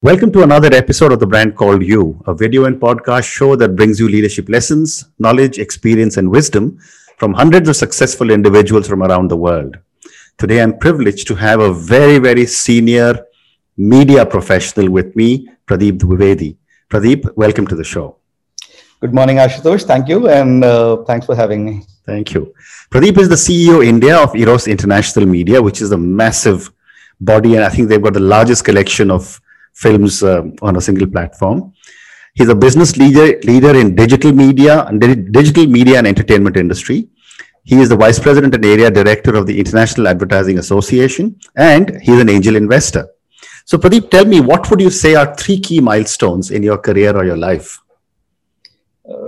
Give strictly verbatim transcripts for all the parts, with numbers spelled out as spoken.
Welcome to another episode of The Brand Called You, a video and podcast show that brings you leadership lessons, knowledge, experience, and wisdom from hundreds of successful individuals from around the world. Today, I'm privileged to have a very, very senior media professional with me, Pradeep Dwivedi. Pradeep, welcome to the show. Good morning, Ashutosh. Thank you, and uh, thanks for having me. Thank you. Pradeep is the C E O India of Eros International Media, which is a massive body, and I think they've got the largest collection of films uh, on a single platform. He's a business leader leader in digital media and digital media and entertainment industry. He is the vice president and area director of the International Advertising Association, and he's an angel investor. So, Pradeep, tell me, what would you say are three key milestones in your career or your life? Uh,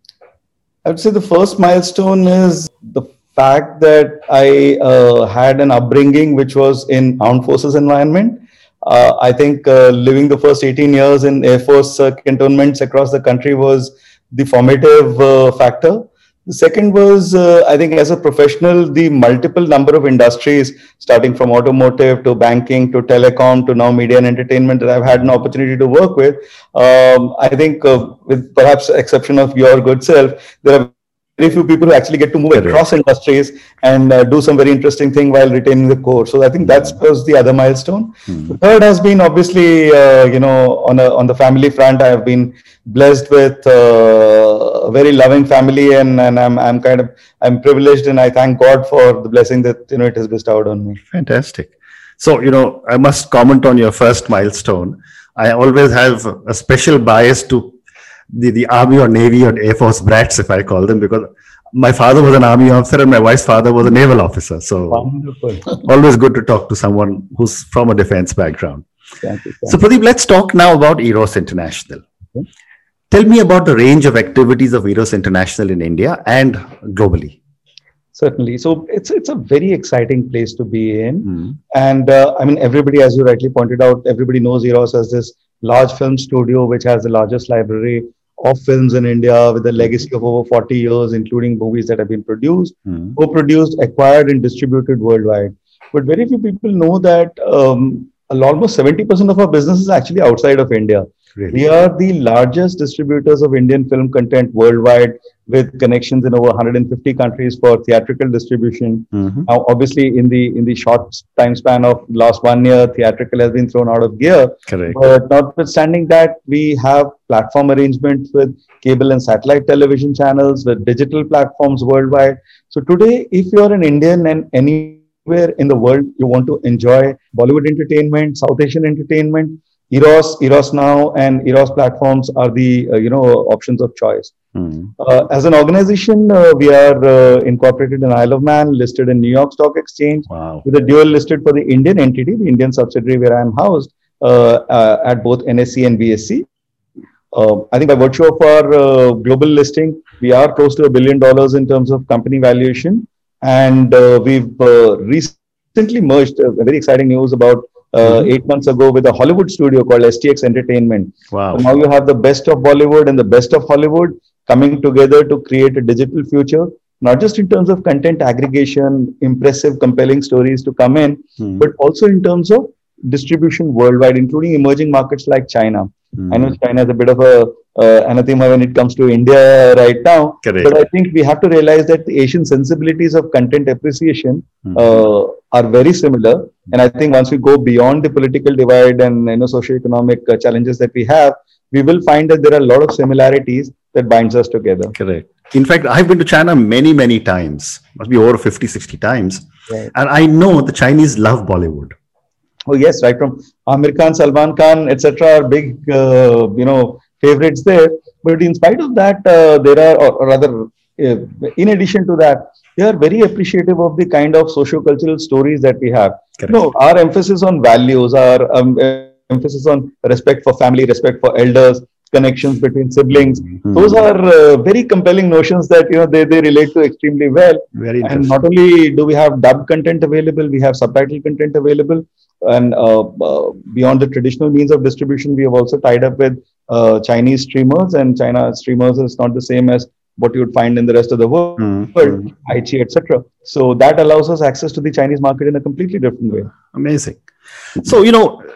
I would say the first milestone is the fact that I uh, had an upbringing which was in armed forces environment. Uh, I think uh, living the first eighteen years in Air Force uh, cantonments across the country was the formative uh, factor. The second was, uh, I think as a professional, the multiple number of industries, starting from automotive to banking to telecom to now media and entertainment that I've had an opportunity to work with. Um, I think uh, with perhaps exception of your good self, there are very few people who actually get to move across industries and uh, do some very interesting thing while retaining the core. So I think that was the other milestone. Mm-hmm. The third has been obviously, uh, you know, on a, on the family front, I have been blessed with uh, a very loving family, and, and I'm I'm kind of I'm privileged, and I thank God for the blessing that you know it has bestowed on me. Fantastic. So you know, I must comment on your first milestone. I always have a special bias to the, the Army or Navy or Air Force brats, if I call them, because my father was an Army officer and my wife's father was a naval officer. So wonderful. Always good to talk to someone who's from a defense background. Thank you, thank so Pradeep, let's talk now about Eros International. Okay. Tell me about the range of activities of Eros International in India and globally. Certainly. So it's it's a very exciting place to be in. Mm. And uh, I mean, everybody, as you rightly pointed out, everybody knows Eros as this large film studio, which has the largest library of films in India with a legacy of over forty years, including movies that have been produced, mm. co-produced, acquired, and distributed worldwide. But very few people know that um, almost seventy percent of our business is actually outside of India. Really? We are the largest distributors of Indian film content worldwide, with connections in over one hundred fifty countries for theatrical distribution. Mm-hmm. Now, obviously, in the in the short time span of last one year, theatrical has been thrown out of gear. Correct. But notwithstanding that, we have platform arrangements with cable and satellite television channels, with digital platforms worldwide. So today, if you're an Indian and anywhere in the world, you want to enjoy Bollywood entertainment, South Asian entertainment, Eros, Eros Now, and Eros platforms are the uh, you know options of choice. Mm. Uh, as an organization, uh, we are uh, incorporated in Isle of Man, listed in New York Stock Exchange, wow. with a dual listed for the Indian entity, the Indian subsidiary where I am housed uh, uh, at both N S E and B S C. Uh, I think by virtue of our uh, global listing, we are close to a billion dollars in terms of company valuation, and uh, we've uh, recently merged. Uh, very exciting news about. Uh, eight months ago with a Hollywood studio called S T X Entertainment. Wow. So now you have the best of Bollywood and the best of Hollywood coming together to create a digital future, not just in terms of content aggregation, impressive, compelling stories to come in, mm. but also in terms of distribution worldwide, including emerging markets like China. Mm. I know China is a bit of a uh, anathema when it comes to India right now. Correct. But I think we have to realize that the Asian sensibilities of content appreciation mm. uh, are very similar. And I think once we go beyond the political divide and you know socioeconomic uh, challenges that we have, we will find that there are a lot of similarities that binds us together. Correct. In fact, I've been to China many, many times, must be over fifty, sixty times. Right. And I know the Chinese love Bollywood. Oh, yes, right from Amir Khan, Salman Khan, et cetera are big, uh, you know, favorites there. But in spite of that, uh, there are, or, or rather, uh, in addition to that, they are very appreciative of the kind of socio-cultural stories that we have. Correct. No, our emphasis on values, our um, emphasis on respect for family, respect for elders, connections between siblings. Mm-hmm. Those are uh, very compelling notions that you know they, they relate to extremely well. Very and not only do we have dubbed content available, we have subtitle content available. And uh, uh, beyond the traditional means of distribution, we have also tied up with uh, Chinese streamers, and China streamers is not the same as what you would find in the rest of the world, mm-hmm. Aichi, et cetera. So that allows us access to the Chinese market in a completely different way. Amazing. So, you know,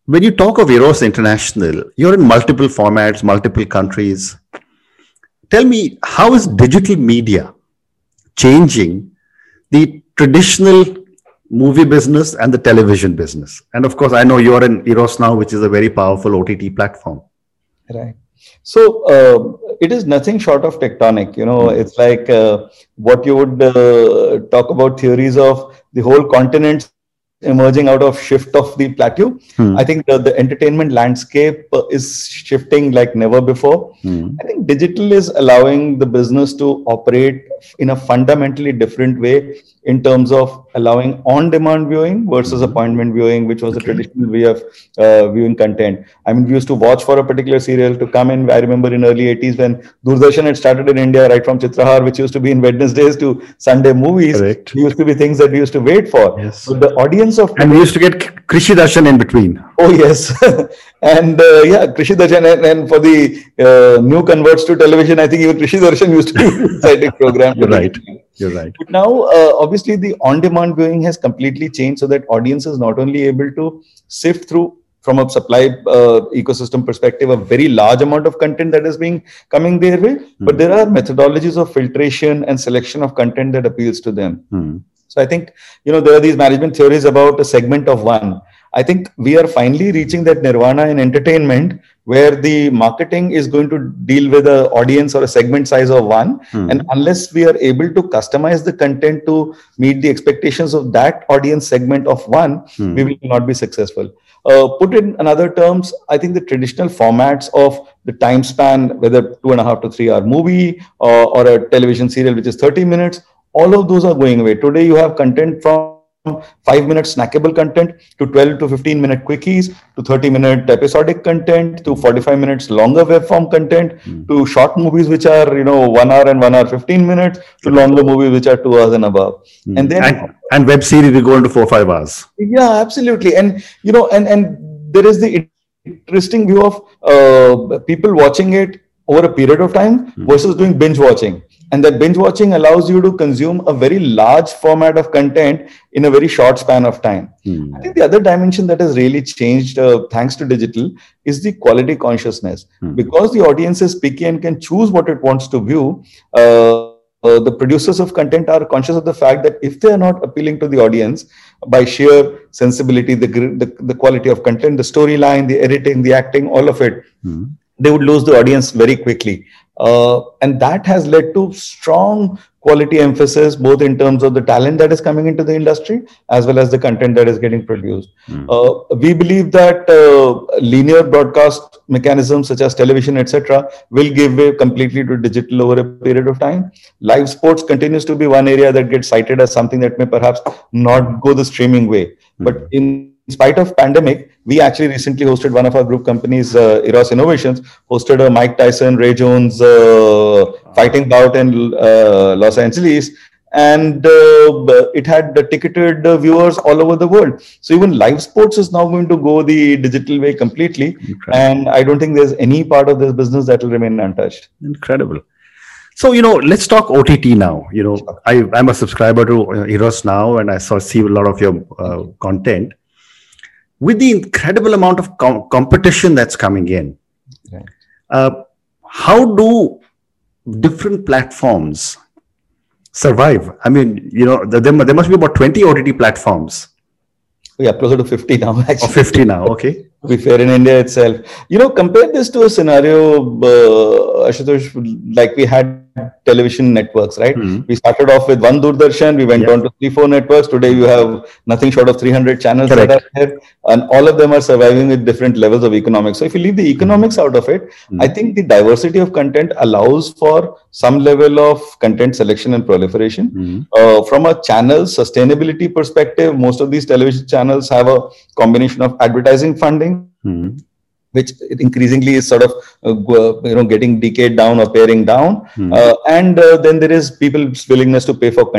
when you talk of Eros International, you're in multiple formats, multiple countries. Tell me, how is digital media changing the traditional movie business and the television business? And of course, I know you're in Eros now, which is a very powerful O T T platform. Right. So uh, it is nothing short of tectonic. You know, it's like uh, what you would uh, talk about theories of the whole continent emerging out of shift of the plateau. Hmm. I think the, the entertainment landscape uh, is shifting like never before. Hmm. I think digital is allowing the business to operate in a fundamentally different way in terms of allowing on-demand viewing versus mm-hmm. appointment viewing, which was okay. the traditional way of uh, viewing content. I mean, we used to watch for a particular serial to come in. I remember in early eighties when Doordarshan had started in India, right from Chitrahar, which used to be in Wednesdays, to Sunday movies. Correct. Used to be things that we used to wait for. Yes. So the audience of and we used to get Krishi Darshan in between. Oh yes, and uh, yeah, Krishi Darshan, and, and for the uh, new converts to television, I think even Krishi Darshan used to be an exciting program. You're right. You're right. But now, uh, obviously, the on-demand viewing has completely changed, so that audience is not only able to sift through, from a supply uh, ecosystem perspective, a very large amount of content that is being coming their way, mm. but there are methodologies of filtration and selection of content that appeals to them. Mm. So I think, you know, there are these management theories about a segment of one. I think we are finally reaching that nirvana in entertainment where the marketing is going to deal with an audience or a segment size of one. Hmm. And unless we are able to customize the content to meet the expectations of that audience segment of one, hmm. we will not be successful. Uh, put in another terms, I think the traditional formats of the time span, whether two and a half to three hour movie or, or a television serial, which is thirty minutes, all of those are going away. Today, you have content from five minute snackable content to twelve to fifteen minute quickies to thirty minute episodic content to forty-five minutes longer web form content mm. to short movies which are, you know, one hour and one hour fifteen minutes to longer movies which are two hours and above. Mm. And then and, and web series we go into four five hours. Yeah, absolutely. And you know, and and there is the interesting view of uh, people watching it over a period of time mm. versus doing binge watching. And that binge watching allows you to consume a very large format of content in a very short span of time. Hmm. I think the other dimension that has really changed, uh, thanks to digital, is the quality consciousness. Hmm. Because the audience is picky and can choose what it wants to view, uh, uh, the producers of content are conscious of the fact that if they are not appealing to the audience by sheer sensibility, the, the, the quality of content, the storyline, the editing, the acting, all of it, hmm. they would lose the audience very quickly. Uh, and that has led to strong quality emphasis, both in terms of the talent that is coming into the industry, as well as the content that is getting produced. Mm. Uh, we believe that uh, linear broadcast mechanisms such as television, et cetera, will give way completely to digital over a period of time. Live sports continues to be one area that gets cited as something that may perhaps not go the streaming way. Mm. But in In spite of pandemic, we actually recently hosted one of our group companies, uh, Eros Innovations, hosted a Mike Tyson, Ray Jones uh, fighting bout in uh, Los Angeles. And uh, it had the ticketed uh, viewers all over the world. So even live sports is now going to go the digital way completely. Incredible. And I don't think there's any part of this business that will remain untouched. Incredible. So, you know, let's talk O T T now. You know, I, I'm a subscriber to Eros now, and I saw see a lot of your uh, content. With the incredible amount of com- competition that's coming in, okay. uh, how do different platforms survive? I mean, you know, there, there must be about twenty O T T platforms. Yeah, closer to fifty now, actually. Or fifty now, okay. To be fair, in India itself. You know, compare this to a scenario, uh, Ashutosh, like we had television networks, right? Mm-hmm. We started off with one Doordarshan, we went yeah. on to three, four networks. Today you have nothing short of three hundred channels Correct. That are there, and all of them are surviving with different levels of economics. So if you leave the economics out of it, mm-hmm. I think the diversity of content allows for some level of content selection and proliferation. Mm-hmm. Uh, from a channel sustainability perspective, most of these television channels have a combination of advertising funding, mm-hmm. which increasingly is sort of uh, you know getting decayed down or paring down, hmm. uh, and uh, then there is people's willingness to pay for content.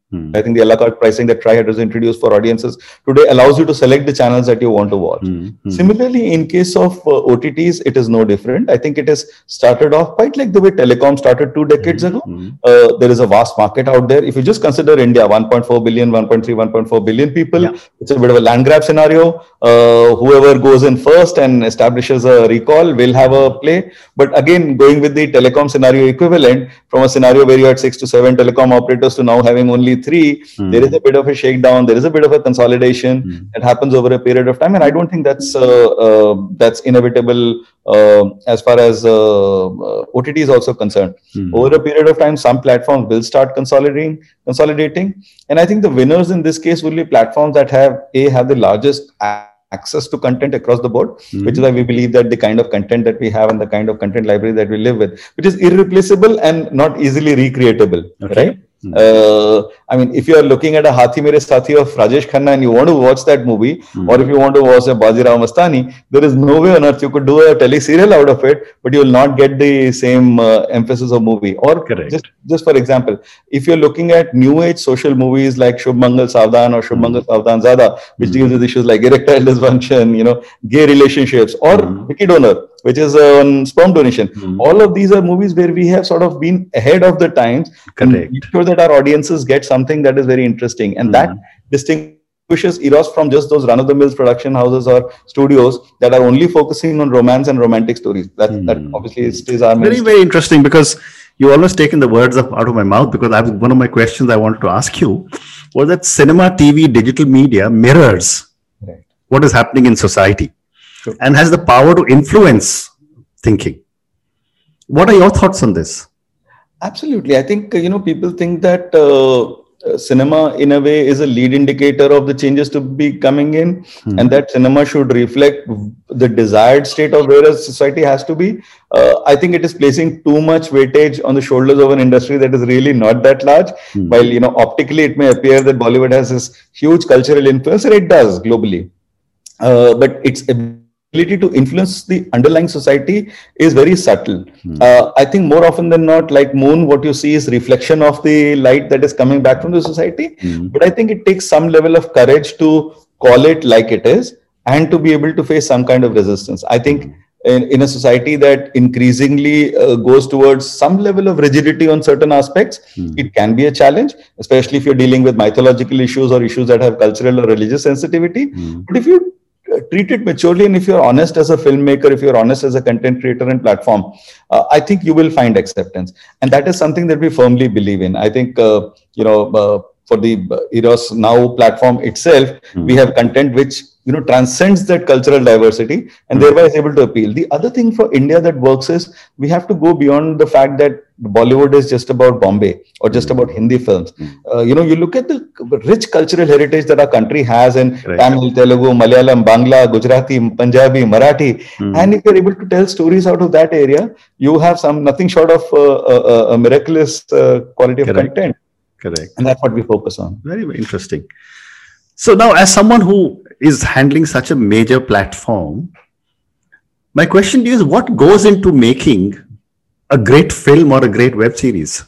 Hmm. I think the a la carte pricing that Try has introduced for audiences today allows you to select the channels that you want to watch. Hmm. Hmm. Similarly, in case of uh, O T Ts, it is no different. I think it has started off quite like the way telecom started two decades ago. Hmm. Uh, there is a vast market out there. If you just consider India, one point four billion, one point three, one point four billion people, Yeah. it's a bit of a land grab scenario. Uh, whoever goes in first and establishes a recall will have a play. But again, going with the telecom scenario equivalent, from a scenario where you had six to seven telecom operators to now having only three, Hmm. there is a bit of a shakedown. There is a bit of a consolidation Hmm. that happens over a period of time, and I don't think that's uh, uh, that's inevitable uh, as far as uh, uh, O T T is also concerned. Hmm. Over a period of time, some platforms will start consolidating, consolidating, and I think the winners in this case will be platforms that have a have the largest access to content across the board, Hmm. which is why we believe that the kind of content that we have and the kind of content library that we live with, which is irreplaceable and not easily recreatable, Okay. right? Hmm. Uh, I mean, if you are looking at a Hathi Mere Sathi of Rajesh Khanna and you want to watch that movie, Hmm. or if you want to watch a Bajirao Mastani, there is no way on earth you could do a tele-serial out of it, but you will not get the same uh, emphasis of movie. Or Correct. just, just for example, if you're looking at new age social movies like Shubh Mangal Savdhan or Shubh Hmm. Mangal Savdhan Zada, which Hmm. deals with issues like erectile dysfunction, you know, gay relationships, or Hmm. Vicky Donor, which is uh, on sperm donation. Hmm. All of these are movies where we have sort of been ahead of the times and Correct. make sure that our audiences get something that is very interesting, and Hmm. that distinguishes Eros from just those run-of-the-mill production houses or studios that are only focusing on romance and romantic stories. That that Hmm. obviously stays our Very, mainstay. very interesting, because you almost taken the words up out of my mouth, because I was, one of my questions I wanted to ask you was that cinema, T V, digital media mirrors Right. what is happening in society True. and has the power to influence thinking. What are your thoughts on this? Absolutely. I think, uh, you know, people think that uh, uh, cinema, in a way, is a lead indicator of the changes to be coming in, Hmm. and that cinema should reflect the desired state of where a society has to be. Uh, I think it is placing too much weightage on the shoulders of an industry that is really not that large. Hmm. While, you know, optically it may appear that Bollywood has this huge cultural influence, and it does globally. Uh, but its ability to influence the underlying society is very subtle. Hmm. Uh, I think more often than not, like Moon, what you see is reflection of the light that is coming back from the society. Hmm. But I think it takes some level of courage to call it like it is and to be able to face some kind of resistance. I think in, in a society that increasingly uh, goes towards some level of rigidity on certain aspects, Hmm. it can be a challenge, especially if you're dealing with mythological issues or issues that have cultural or religious sensitivity. Hmm. But if you uh, treat it maturely, and if you're honest as a filmmaker, if you're honest as a content creator and platform, uh, I think you will find acceptance. And that is something that we firmly believe in. I think, uh, you know, uh, for the uh, Eros Now platform itself, Hmm. we have content which, you know, transcends that cultural diversity and thereby is able to appeal. The other thing for India that works is we have to go beyond the fact that Bollywood is just about Bombay or just about Hindi films. Uh, you know, you look at the rich cultural heritage that our country has in Right. Tamil, Telugu, Malayalam, Bangla, Gujarati, Punjabi, Marathi, Hmm. and if you're able to tell stories out of that area, you have some nothing short of uh, a, a miraculous uh, quality of Correct. content, Correct. and that's what we focus on. Very, very interesting. So now, as someone who is handling such a major platform, my question to you is, what goes into making a great film or a great web series?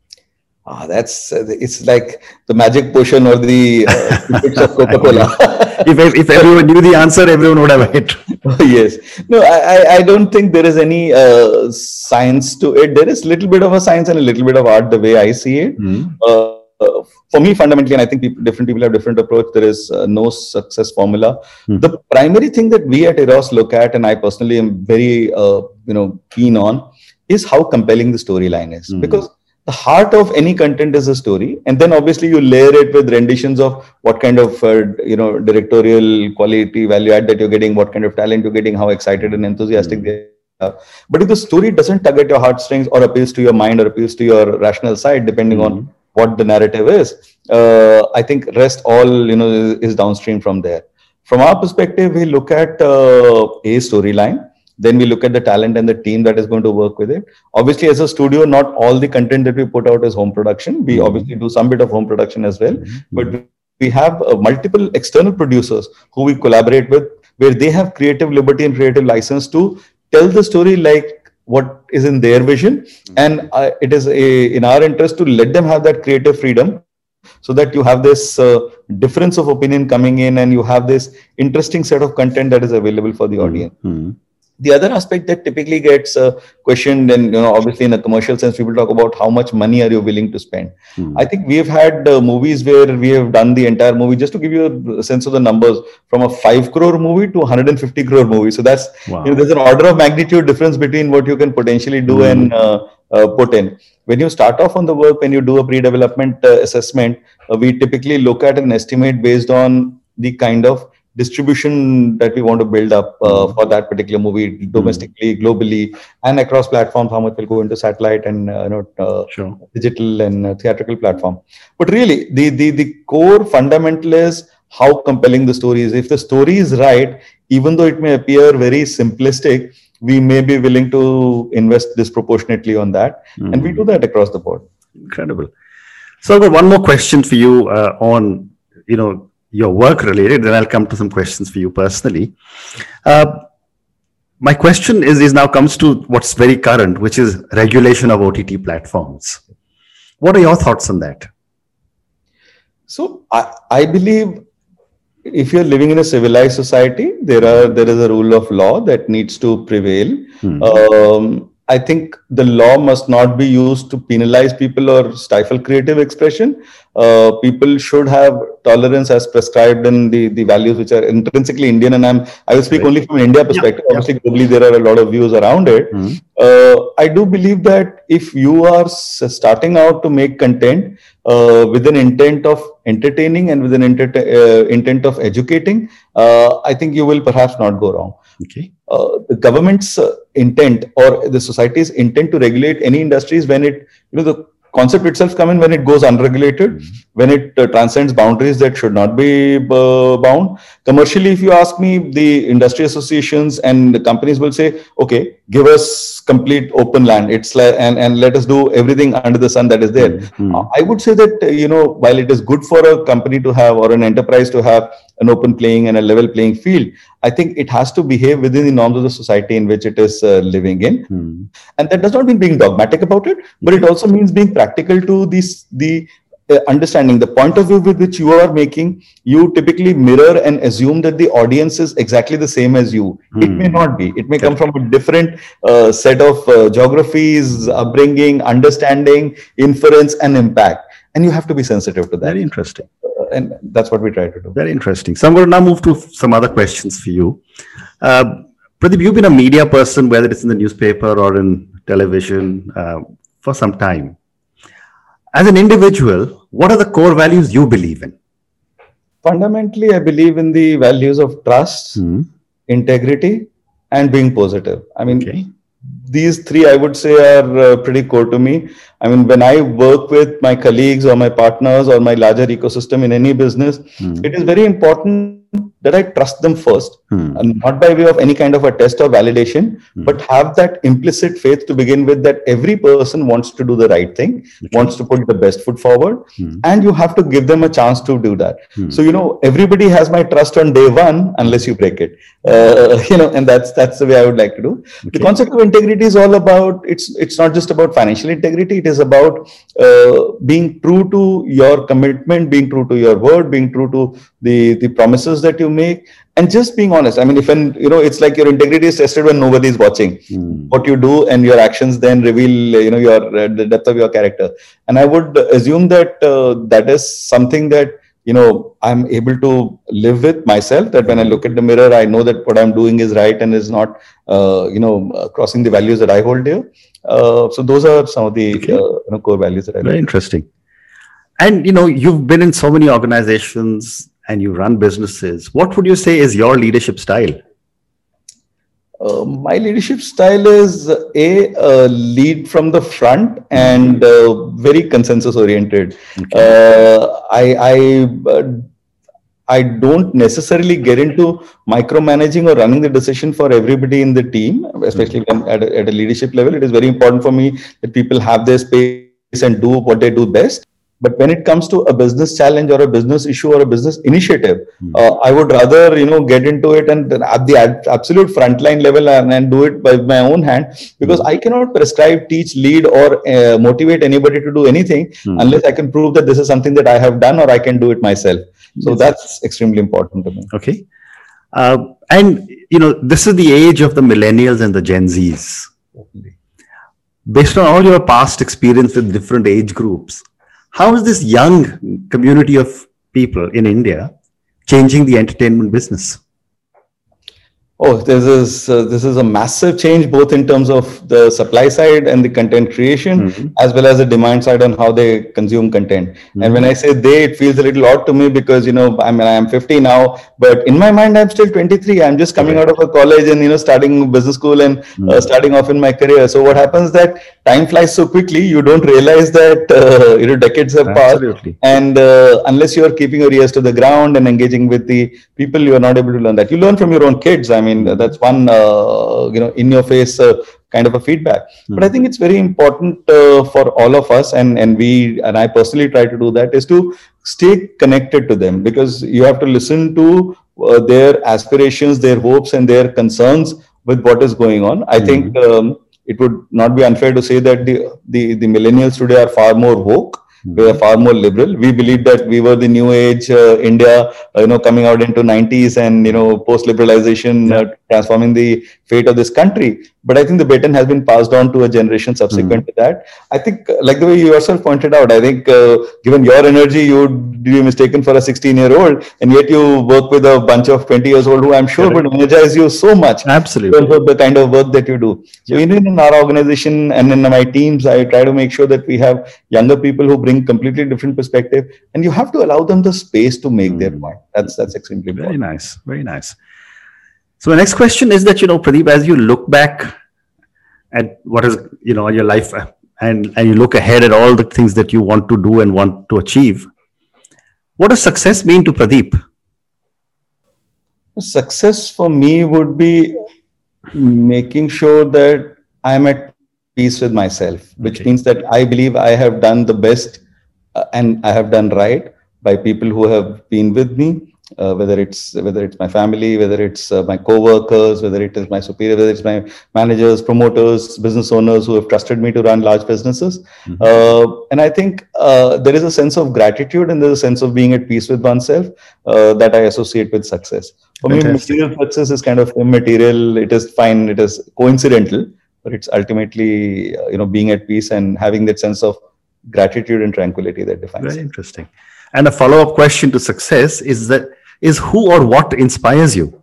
Ah, that's uh, it's like the magic potion or the uh, secrets of Coca-Cola. If, if everyone knew the answer, everyone would have it. Yes. No, I, I- I don't think there is any uh, science to it. There is a little bit of a science and a little bit of art the way I see it. Hmm. Uh, uh, for me, fundamentally, and I think people, different people have different approach, there is uh, no success formula. Hmm. The primary thing that we at Eros look at, and I personally am very uh, you know keen on, is how compelling the storyline is. Hmm. Because the heart of any content is a story, and then obviously you layer it with renditions of what kind of uh, you know directorial quality value add that you're getting, what kind of talent you're getting, how excited and enthusiastic Hmm. they are. But if the story doesn't tug at your heartstrings or appeals to your mind or appeals to your rational side, depending Hmm. on what the narrative is, uh, I think rest all you know is, is downstream from there. From our perspective, we look at uh, a storyline. Then we look at the talent and the team that is going to work with it. Obviously, as a studio, not all the content that we put out is home production. We Mhm. obviously do some bit of home production as well. Mhm. But we have uh, multiple external producers who we collaborate with, where they have creative liberty and creative license to tell the story like what is in their vision. And uh, it is a, in our interest to let them have that creative freedom so that you have this uh, difference of opinion coming in and you have this interesting set of content that is available for the audience. Mm-hmm. The other aspect that typically gets uh, questioned, and you know, obviously in a commercial sense, people talk about how much money are you willing to spend. Mm-hmm. I think we have had uh, movies where we have done the entire movie, just to give you a sense of the numbers, from a five crore movie to one hundred fifty crore movie. So that's, wow. you know, there's an order of magnitude difference between what you can potentially do mm-hmm. and uh, uh, put in. When you start off on the work, when you do a pre-development uh, assessment, uh, we typically look at an estimate based on the kind of distribution that we want to build up uh, mm-hmm. for that particular movie, domestically, mm-hmm. globally, and across platforms. How much will go into satellite and uh, you know uh, sure. digital and uh, theatrical platform? But really, the the the core fundamental is how compelling the story is. If the story is right, even though it may appear very simplistic, we may be willing to invest disproportionately on that, mm-hmm. and we do that across the board. Incredible. So I've got one more question for you uh, on you know. your work related, then I'll come to some questions for you personally. Uh, my question is, is now comes to what's very current, which is regulation of O T T platforms. What are your thoughts on that? So I, I believe if you're living in a civilized society, there are there is a rule of law that needs to prevail. Hmm. Um, I think the law must not be used to penalize people or stifle creative expression. Uh, people should have tolerance as prescribed in the, the values which are intrinsically Indian. And I'm, I will speak right. only from an India perspective. Yeah, Obviously, yeah. globally, there are a lot of views around it. Mm-hmm. Uh, I do believe that if you are starting out to make content uh, with an intent of entertaining and with an intent, uh, intent of educating, uh, I think you will perhaps not go wrong. Okay. Uh, the government's uh, intent or the society's intent to regulate any industries when it, you know, the concept itself come in when it goes unregulated, mm-hmm. when it uh, transcends boundaries that should not be uh, bound. Commercially, if you ask me, the industry associations and the companies will say, okay, give us complete open land. It's like, and, and let us do everything under the sun that is there. Mm-hmm. Uh, I would say that, uh, you know, while it is good for a company to have or an enterprise to have an open playing and a level playing field, I think it has to behave within the norms of the society in which it is uh, living in. Hmm. And that does not mean being dogmatic about it, but it also means being practical to this, the uh, understanding, the point of view with which you are making. You typically mirror and assume that the audience is exactly the same as you. Hmm. It may not be. It may come from a different uh, set of uh, geographies, upbringing, understanding, inference, and impact. And you have to be sensitive to that. Very interesting. And that's what we try to do. Very interesting. So I'm going to now move to some other questions for you. Uh, Pradeep, you've been a media person, whether it's in the newspaper or in television, uh, for some time. As an individual, what are the core values you believe in? Fundamentally, I believe in the values of trust, hmm. integrity, and being positive. I mean, okay. These three, I would say, are uh, pretty core to me. I mean, when I work with my colleagues or my partners or my larger ecosystem in any business, hmm. it is very important that I trust them first, hmm. and not by way of any kind of a test or validation, hmm. but have that implicit faith to begin with that every person wants to do the right thing, okay. wants to put the best foot forward, hmm. and you have to give them a chance to do that. Hmm. So, you know, everybody has my trust on day one unless you break it, uh, you know, and that's that's the way I would like to do. Okay. The concept of integrity is all about, it's it's not just about financial integrity, it is about uh, being true to your commitment, being true to your word, being true to the, the promises that you make, and just being honest. I mean, if an, you know, it's like your integrity is tested when nobody is watching. Mm. What you do and your actions then reveal, you know, your uh, the depth of your character. And I would assume that uh, that is something that, you know, I'm able to live with myself, that when I look at the mirror, I know that what I'm doing is right and is not, uh, you know, uh, crossing the values that I hold dear. Uh, so those are some of the okay. uh, you know, core values that I Very interesting. And, you know, you've been in so many organizations and you run businesses. What would you say is your leadership style? Uh, my leadership style is a uh, lead from the front and uh, very consensus oriented. Okay. Uh, I, I, uh, I don't necessarily get into micromanaging or running the decision for everybody in the team, especially when at, a, at a leadership level. It is very important for me that people have their space and do what they do best. But when it comes to a business challenge or a business issue or a business initiative, Hmm. uh, I would rather, you know, get into it and at the ad- absolute frontline level and, and do it by my own hand, because Hmm. I cannot prescribe, teach, lead, or uh, motivate anybody to do anything Hmm. unless I can prove that this is something that I have done or I can do it myself. So Yes. that's extremely important to me. Okay. Uh, and, you know, this is the age of the millennials and the Gen Zs. Based on all your past experience with different age groups, how is this young community of people in India changing the entertainment business? Oh, this is uh, this is a massive change, both in terms of the supply side and the content creation, Mhm. as well as the demand side on how they consume content. And when Mhm. I say they, it feels a little odd to me because, you know, I mean, I am fifty now, but in my mind, I'm still twenty-three. I'm just coming out Correct. of a college and, you know, starting business school and uh, Mhm. starting off in my career. So what happens that time flies so quickly, you don't realize that uh, you know decades have passed, Absolutely. and uh, unless you are keeping your ears to the ground and engaging with the people, you are not able to learn that. You learn from your own kids. I mean, that's one uh, you know in your face uh, kind of a feedback. But I think it's very important uh, for all of us, and and we and I personally try to do that, is to stay connected to them, because you have to listen to uh, their aspirations, their hopes, and their concerns with what is going on. I think um, it would not be unfair to say that the the, the millennials today are far more woke. We are far more liberal. We believe that we were the new age uh, India, uh, you know, coming out into nineties and, you know, post-liberalization, Yeah. uh, transforming the fate of this country. But I think the baton has been passed on to a generation subsequent to that. I think, uh, like the way you yourself pointed out, I think uh, given your energy, you would be mistaken for a sixteen-year-old, and yet you work with a bunch of twenty years old who I'm sure would energize you so much in Absolutely. terms of the kind of work that you do. So Yeah. even in our organization and in my teams, I try to make sure that we have younger people who bring completely different perspective, and you have to allow them the space to make their point. That's that's extremely Very important. nice. Very nice. So my next question is that, you know, Pradeep, as you look back at what is, you know, your life, uh, and, and you look ahead at all the things that you want to do and want to achieve, what does success mean to Pradeep? Success for me would be making sure that I'm at peace with myself, which Okay. means that I believe I have done the best uh, and I have done right by people who have been with me, uh, whether it's whether it's my family, whether it's uh, my co-workers, whether it is my superior, whether it's my managers, promoters, business owners who have trusted me to run large businesses. Mhm. Uh, and I think uh, there is a sense of gratitude and there's a sense of being at peace with oneself uh, that I associate with success. For me, Fantastic. material success is kind of immaterial. It is fine. It is coincidental, but it's ultimately, uh, you know, being at peace and having that sense of gratitude and tranquility that defines Very it. interesting. And a follow-up question to success is that is who or what inspires you?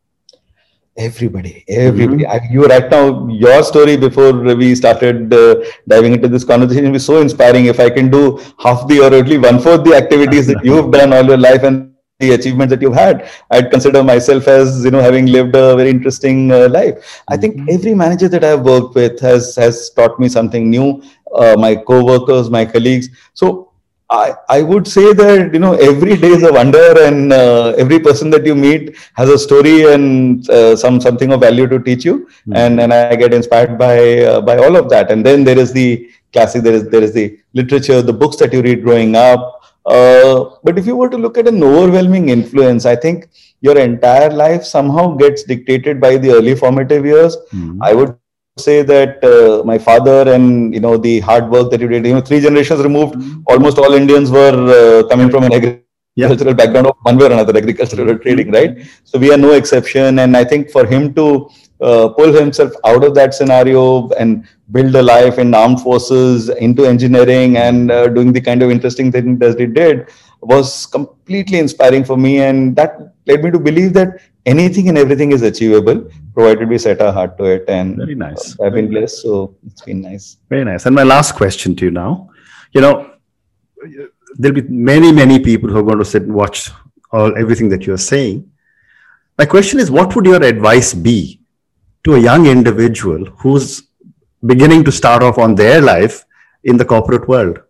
Everybody, everybody. I, you right now, your story before we started uh, diving into this conversation was so inspiring. If I can do half the or at least one fourth the activities that you've done all your life and the achievements that you've had, I'd consider myself as, you know, having lived a very interesting uh, life. I think every manager that I've worked with has has taught me something new. Uh, my co-workers, my colleagues. So I, I would say that, you know, every day is a wonder, and uh, every person that you meet has a story and uh, some something of value to teach you, and and I get inspired by uh, by all of that. And then there is the classic, there is there is the literature, the books that you read growing up. Uh, but if you were to look at an overwhelming influence, I think your entire life somehow gets dictated by the early formative years. Mhm. I would say that uh, my father and, you know, the hard work that you did, you know, three generations removed, almost all Indians were uh, coming from an agricultural background of one way or another, agricultural or trading, right? So we are no exception. And I think for him to uh, pull himself out of that scenario and build a life in armed forces, into engineering, and uh, doing the kind of interesting thing that he did was completely inspiring for me. And that led me to believe that anything and everything is achievable, provided we set our heart to it. And Very nice. uh, I've Very been nice. blessed, so it's been nice. Very nice. And my last question to you now, you know, there'll be many, many people who are going to sit and watch all everything that you're saying. My question is, what would your advice be to a young individual who's beginning to start off on their life in the corporate world?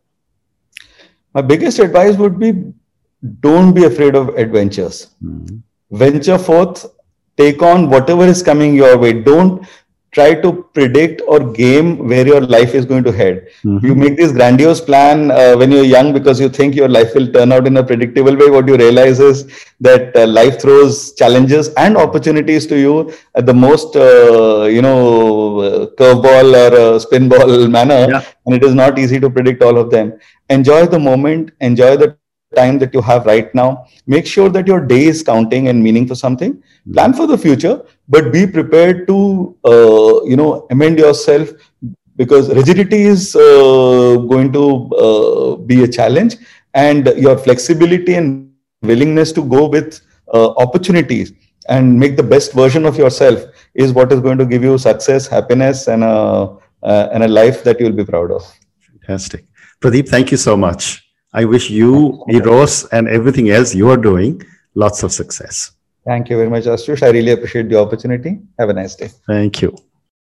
My biggest advice would be, don't be afraid of adventures. Mhm. Venture forth, take on whatever is coming your way. Don't try to predict or game where your life is going to head. Mm-hmm. You make this grandiose plan uh, when you're young because you think your life will turn out in a predictable way. What you realize is that uh, life throws challenges and opportunities to you at the most, uh, you know, uh, curveball or uh, spin ball manner. Yeah. And it is not easy to predict all of them. Enjoy the moment, enjoy the time that you have right now. Make sure that your day is counting and meaning for something. Mm-hmm. Plan for the future, but be prepared to, uh, you know, amend yourself, because rigidity is uh, going to uh, be a challenge, and your flexibility and willingness to go with uh, opportunities and make the best version of yourself is what is going to give you success, happiness, and a, uh, and a life that you'll be proud of. Fantastic. Pradeep, thank you so much. I wish you, Eros, and everything else you are doing lots of success. Thank you very much, Ashutosh. I really appreciate the opportunity. Have a nice day. Thank you.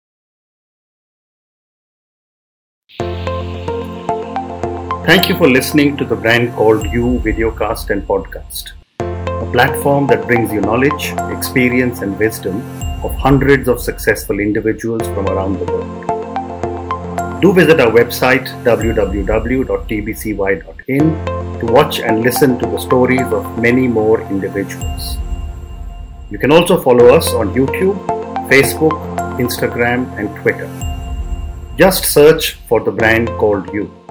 Thank you for listening to The Brand Called You videocast and podcast, a platform that brings you knowledge, experience, and wisdom of hundreds of successful individuals from around the world. Do visit our website w w w dot t b c y dot in to watch and listen to the stories of many more individuals. You can also follow us on YouTube, Facebook, Instagram, and Twitter. Just search for The Brand Called You.